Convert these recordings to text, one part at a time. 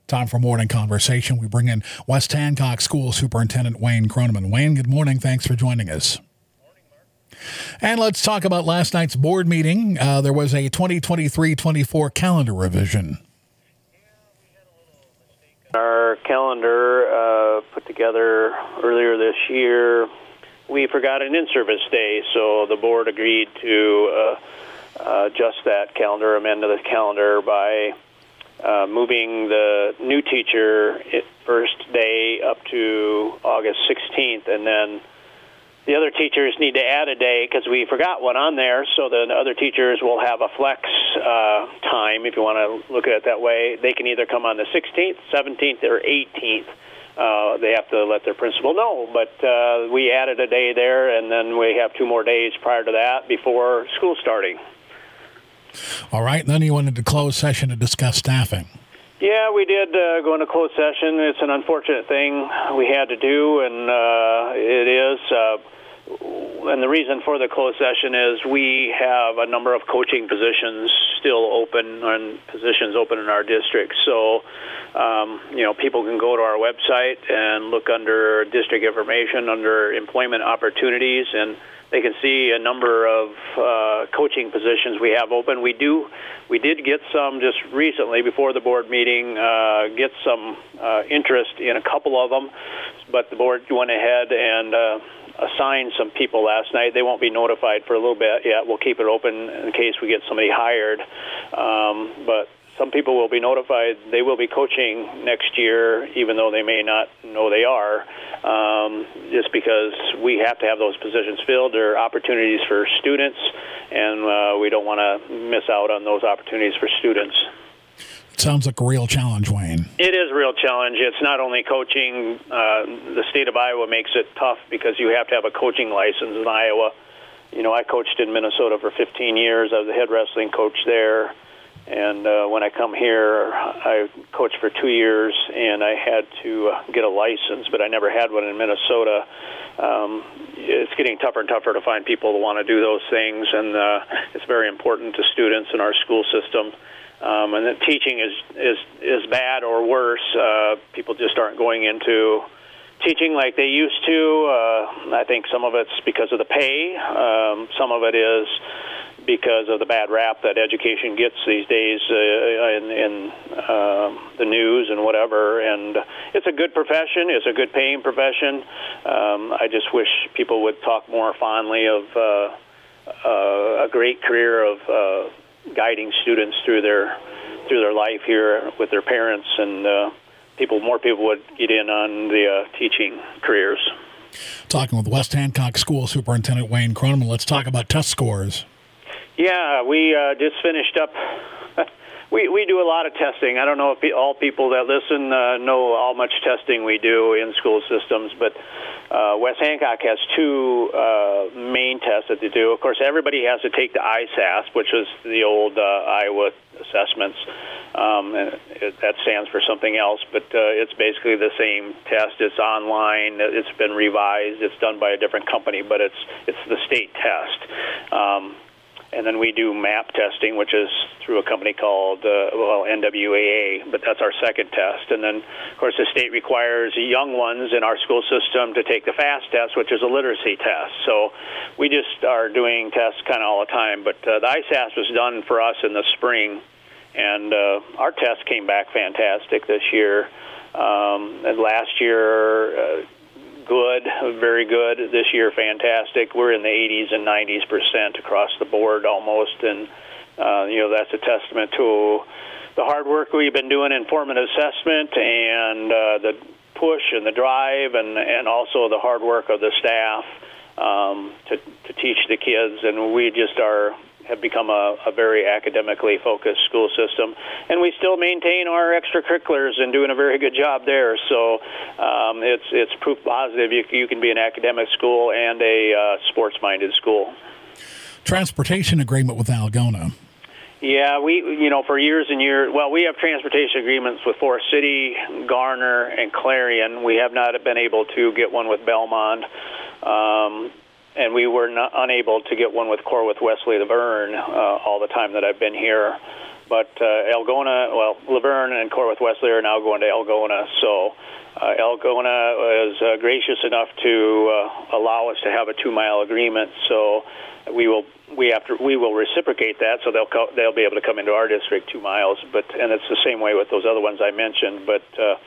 Time for morning conversation. We bring in West Hancock School Superintendent Wayne Kroneman. Wayne, good morning. Thanks for joining us. And let's talk about last night's board meeting. There was a 2023-24 calendar revision. Our calendar put together earlier this year, we forgot an in-service day, so the board agreed to adjust that calendar, amend the calendar by moving the new teacher first day up to August 16th, and then the other teachers need to add a day because we forgot one on there, so the other teachers will have a flex time, if you want to look at it that way. They can either come on the 16th, 17th, or 18th. They have to let their principal know, but we added a day there, and then we have 2 more days prior to that before school starting. All right, and then you wanted to close session to discuss staffing. Yeah, we did go into closed session. It's an unfortunate thing we had to do, and it is. And the reason for the closed session is we have a number of coaching positions still open and positions open in our district. So, people can go to our website and look under district information, under employment opportunities, and they can see a number of coaching positions we have open. We did get some just recently before the board meeting, get some interest in a couple of them, but the board went ahead and assigned some people last night. They won't be notified for a little bit yet. We'll keep it open in case we get somebody hired. But some people will be notified they will be coaching next year, even though they may not know they are, just because we have to have those positions filled. There are opportunities for students, and we don't want to miss out on those opportunities for students. It sounds like a real challenge, Wayne. It is a real challenge. It's not only coaching. The state of Iowa makes it tough because you have to have a coaching license in Iowa. I coached in Minnesota for 15 years. I was the head wrestling coach there. And when I come here, I coached for 2 years, and I had to get a license, but I never had one in Minnesota. It's getting tougher and tougher to find people who want to do those things, and it's very important to students in our school system. And the teaching is bad or worse. People just aren't going into teaching like they used to. I think some of it's because of the pay. Some of it is because of the bad rap that education gets these days in the news and whatever. And it's a good profession. It's a good paying profession. I just wish people would talk more fondly of a great career of guiding students through their life here with their parents, and more people would get in on the teaching careers. Talking with West Hancock School Superintendent Wayne Kroneman, let's talk about test scores. Yeah, we just finished up. We do a lot of testing. I don't know if all people that listen know how much testing we do in school systems, but West Hancock has 2 main tests that they do. Of course, everybody has to take the ISASS, which is the old Iowa assessments. That stands for something else, but it's basically the same test. It's online. It's been revised. It's done by a different company, but it's the state test. And then we do MAP testing, which is through a company called NWAA, but that's our second test. And then, of course, the state requires young ones in our school system to take the FAST test, which is a literacy test. So we just are doing tests kind of all the time. But the ISASS was done for us in the spring, and our test came back fantastic this year. And last year, good, very good. This year, fantastic. We're in the 80s and 90s% across the board almost, and that's a testament to the hard work we've been doing in formative assessment and the push and the drive, and also the hard work of the staff to teach the kids. And we just have become a very academically focused school system, and we still maintain our extracurriculars and doing a very good job there. So it's proof positive you can be an academic school and a sports-minded school. Transportation agreement with Algona. Yeah, we for years and years. Well, we have transportation agreements with Forest City, Garner, and Clarion. We have not been able to get one with Belmont. And we were unable to get one with Corwith Wesley Laverne all the time that I've been here. But Algona, well, Laverne and Corwith Wesley are now going to Algona. So Algona is gracious enough to allow us to have a 2-mile agreement. So we will reciprocate that. So they'll be able to come into our district 2 miles. And it's the same way with those other ones I mentioned. But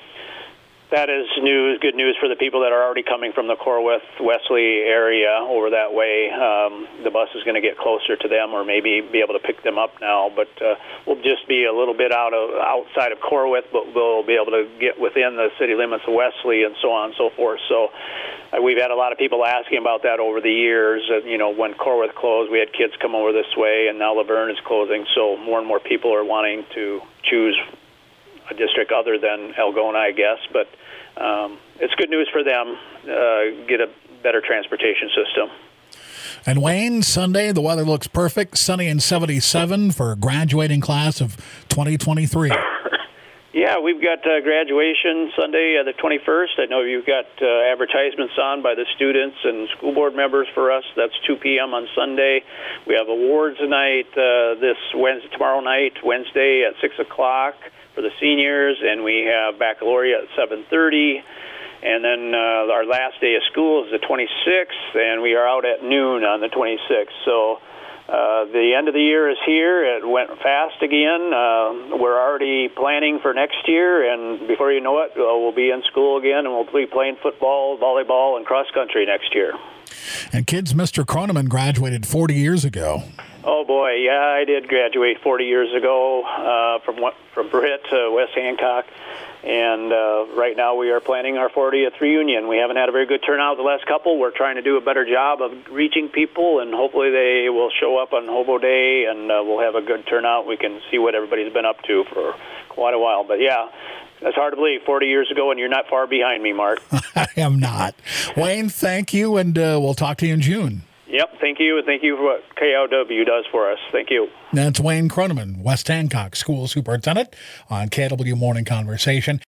that is good news for the people that are already coming from the Corwith Wesley area over that way. The bus is going to get closer to them, or maybe be able to pick them up now. But we'll just be a little bit outside of Corwith, but we'll be able to get within the city limits of Wesley and so on and so forth. So we've had a lot of people asking about that over the years. When Corwith closed, we had kids come over this way, and now Laverne is closing. So more and more people are wanting to choose a district other than Algona, I guess. But it's good news for them, get a better transportation system. And Wayne, Sunday, the weather looks perfect, sunny and 77 for graduating class of 2023. Yeah, we've got graduation Sunday, the 21st. I know you've got advertisements on by the students and school board members for us. That's 2 p.m. on Sunday. We have awards night tomorrow night, Wednesday at 6 o'clock for the seniors, and we have baccalaureate at 7:30. And then our last day of school is the 26th, and we are out at noon on the 26th. So the end of the year is here. It went fast again. We're already planning for next year, and before you know it, we'll be in school again, and we'll be playing football, volleyball, and cross-country next year. And kids, Mr. Croneman graduated 40 years ago. Oh, boy, yeah, I did graduate 40 years ago from Britt to West Hancock. And right now we are planning our 40th reunion. We haven't had a very good turnout the last couple. We're trying to do a better job of reaching people, and hopefully they will show up on Hobo Day, and we'll have a good turnout. We can see what everybody's been up to for quite a while. But, yeah, that's hard to believe, 40 years ago, and you're not far behind me, Mark. I am not. Wayne, thank you, and we'll talk to you in June. Yep, thank you, and thank you for what KLW does for us. Thank you. That's Wayne Croneman, West Hancock School Superintendent, on KLW Morning Conversation.